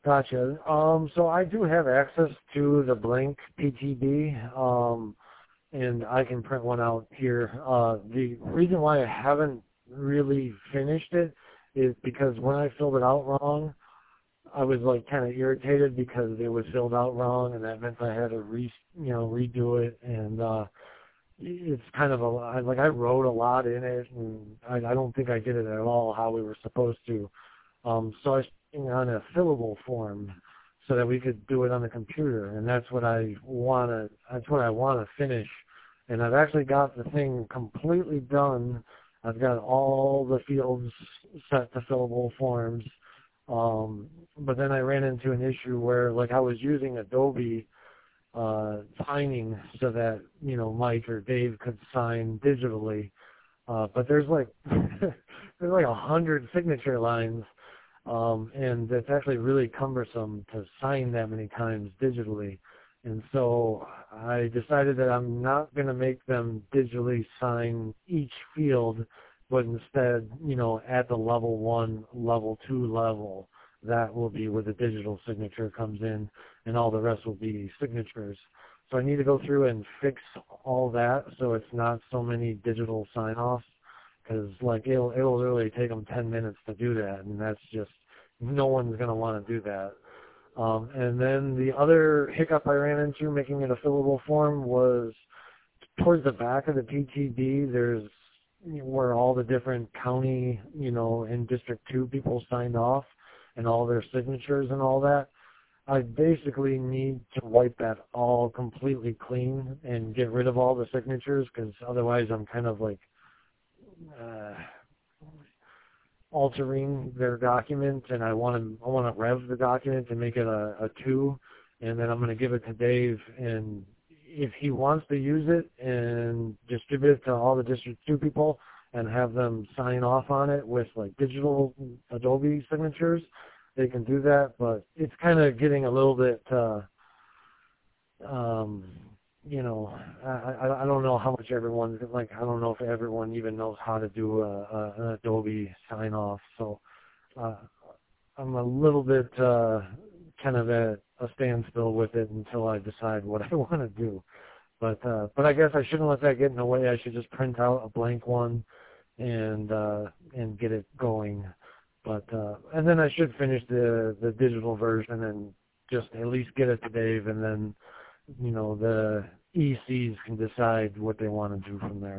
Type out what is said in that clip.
Gotcha. So I do have access to the blank PTB, and I can print one out here. The reason why I haven't really finished it is because when I filled it out wrong, I was like kind of irritated because it was filled out wrong, and that meant I had to redo it, and it's kind of like I wrote a lot in it, and I don't think I did it at all how we were supposed to. So I was thinking on a fillable form so that we could do it on the computer, and that's what I wanna. That's what I want to finish, and I've actually got the thing completely done. I've got all the fields set to fillable forms, but then I ran into an issue where, like, I was using Adobe signing so that Mike or Dave could sign digitally, but there's like there's like 100 signature lines, and it's actually really cumbersome to sign that many times digitally. And so I decided that I'm not going to make them digitally sign each field, but instead, at the level 1, level 2 level, that will be where the digital signature comes in, and all the rest will be signatures. So I need to go through and fix all that so it's not so many digital sign-offs, because like it'll literally take them 10 minutes to do that, and that's just, no one's going to want to do that. And then the other hiccup I ran into making it a fillable form was towards the back of the PTB, there's where all the different county, and District 2 people signed off and all their signatures and all that. I basically need to wipe that all completely clean and get rid of all the signatures, because otherwise I'm kind of like uh, altering their document, and I want to rev the document to make it a 2, and then I'm going to give it to Dave, and if he wants to use it and distribute it to all the District 2 people and have them sign off on it with like digital Adobe signatures, they can do that. But it's kind of getting a little bit I don't know how much everyone, like, I don't know if everyone even knows how to do an Adobe sign off. So uh, I'm a little bit kind of at a standstill with it until I decide what I want to do. But I guess I shouldn't let that get in the way. I should just print out a blank one and get it going. But and then I should finish the digital version and just at least get it to Dave, and then the ECs can decide what they want to do from there.